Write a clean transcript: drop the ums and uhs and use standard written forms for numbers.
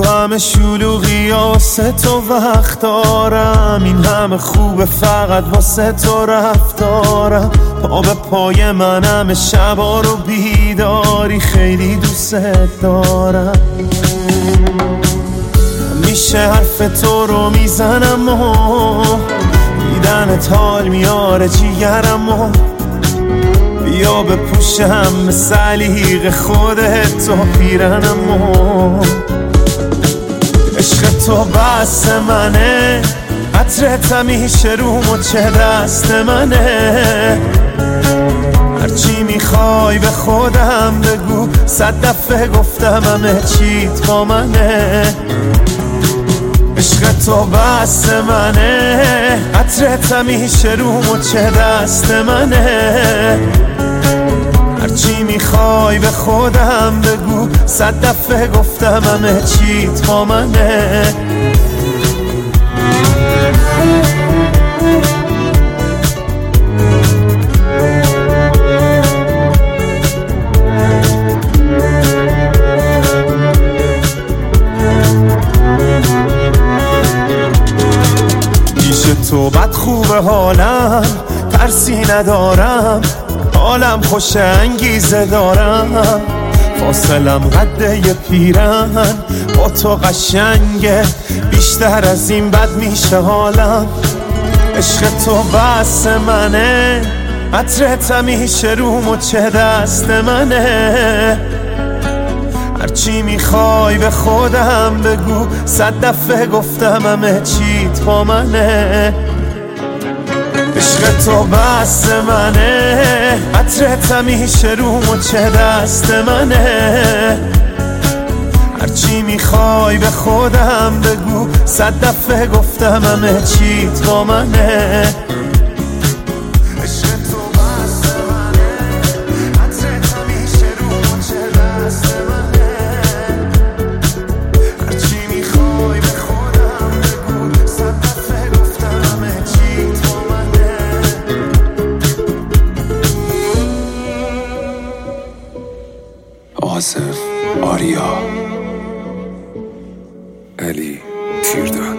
همه شلوغی واسه تو وقت دارم، این همه خوبه فقط واسه تو رفتارم. پا به پای منم شبا رو بیداری، خیلی دوست دارم. میشه حرف تو رو میزنم و دیدنت حال میاره جیگرم، بیا بپوشم به سلیق خودت تو پیرنم. عشق تو بس منه، عطرت همیشه رو مچ دست منه. هرچی میخوای به خودم بگو، 100 دفعه گفتم همه چیت با منه. عشق تو بس منه، عطرت همیشه رو مچ دست منه. هرچی میخوای به خودم بگو، 100 دفعه گفتم همه چیت با منه. تو بد خوبه حالم، ترسی ندارم، حالم خوش انگیزه دارم. فاصلم قده یه پیرن، با تو قشنگه، بیشتر از این بد میشه حالم. عشق تو بس منه، عطرت همیشه رو مچ دست منه. هرچی میخوای به خودم بگو، 100 دفعه گفتم همه چیت با منه. عشق تو بس منه، عطرت همیشه رو مچ دست منه. هرچی میخوای به خودم بگو، 100 دفعه گفتم همه چیت با منه. آصف آریا علی تیردان.